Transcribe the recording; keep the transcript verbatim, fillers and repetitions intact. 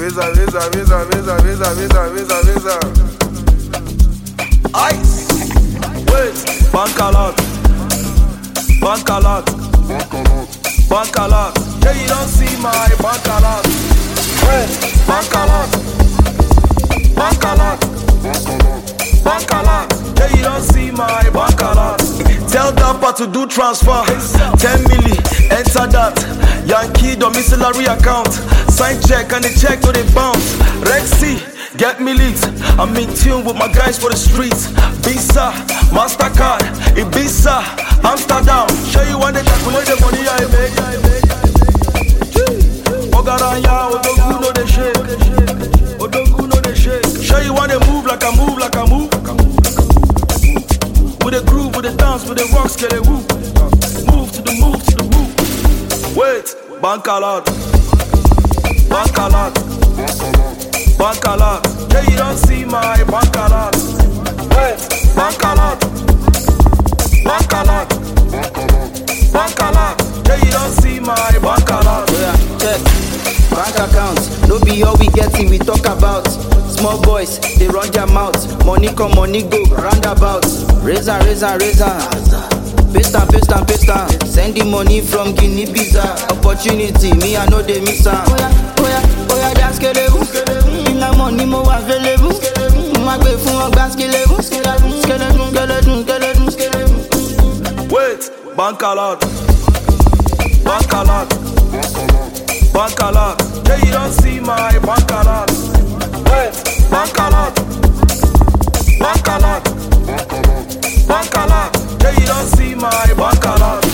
Visa, visa, visa, visa, visa, visa, visa, visa. Ice. Wait. Bank alert. Bank alert. Bank alert. Yeah, you don't see my bank alert. Wait. Bank alert. Bank alert. Bank alert. Yeah, you don't see my bank alert. Tell Dapper to do transfer. ten milli, enter that. Yankee domiciliary account. Sign check and the check to the bounce. Rexy, get me leads. I'm in tune with my guys for the streets. Visa, MasterCard, Ibiza, Amsterdam. Show you when they calculate the money I make. Ogaranya, Odogu no they shake. Odogu no they shake. Show you when they move like I move, like I move. With the groove, with the dance, with the rocks, get it woo. Move to the move, to the move. Wait, bank alert. Bank alert. Bank alert. Yeah, you don't see my bank alert. Wait, bank alert. Bank alert. Bank alert. Yeah, you don't see my bank alert. Yeah, check. Bank accounts, no be all we getting, we talk about. Small boys, they run their mouth. Money come, money go, roundabout. Razor, razor, razor. Paste and paste and paste and send the money from Guinea Bissau. Opportunity, me I know they miss am. Oya, oya, oya, that's skelebu. Inna money mo available. Ma gbe fun ogba skelebu. Skelebu, skelebu, skelebu, skelebu. Wait, bank alert. Bank alert. Bank alert. Yeah, you don't see my bank alert. Wait, bank alert. Bank alert. Bank alert. Yeah, you don't see my bank alert.